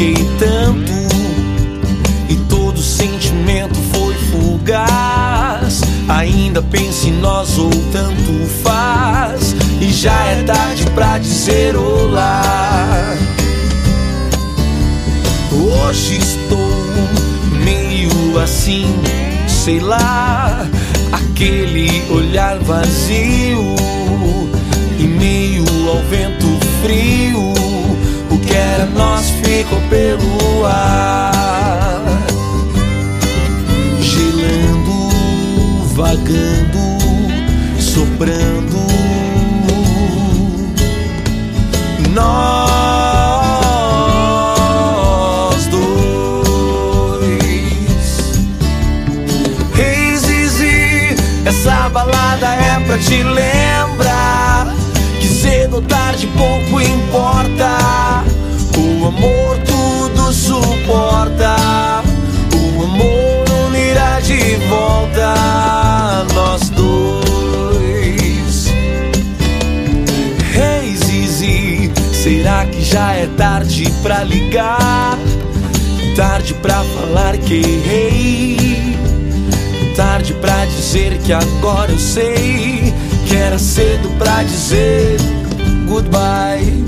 machuquei tanto e todo sentimento foi fugaz. Ainda penso em nós ou tanto faz, e já é tarde pra dizer olá. Hoje estou meio assim, sei lá, aquele olhar vazio e meio ao vento frio. O que era nós ficou pelo ar, gelando, vagando, soprando. Nós dois. Hey Zizi, essa balada é pra te lembrar que cedo ou tarde pouco importa. O amor tudo suporta, o amor unirá de volta nós dois. Hey Zizi, será que já é tarde pra ligar? Tarde pra falar que errei, tarde pra dizer que agora eu sei que era cedo pra dizer goodbye.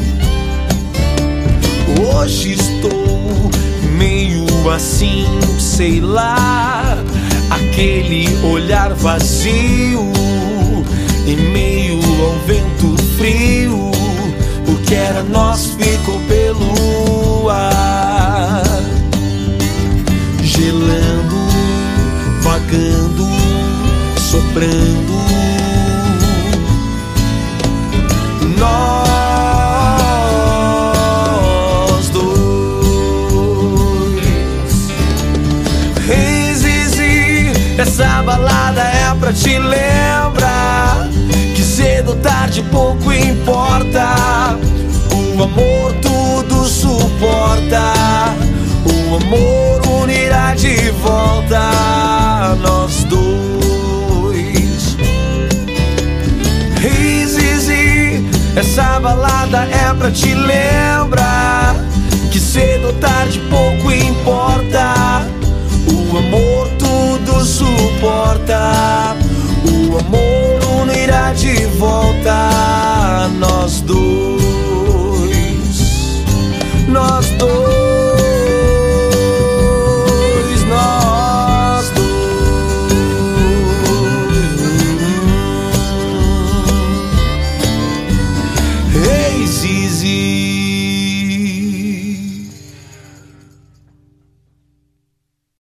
Hoje estou meio assim, sei lá, aquele olhar vazio e meio ao vento frio. O que era nós ficou pelo ar, gelando, vagando, soprando. Nós dois. Hey Zizi, essa balada é pra te lembrar que cedo ou tarde pouco importa. O amor tudo suporta, o amor unirá de volta nós dois. Hey Zizi, essa balada é pra te lembrar que cedo ou tarde pouco importa. O amor tudo suporta, o amor unirá de volta nós dois. Nós dois, nós dois. Hey Zizi.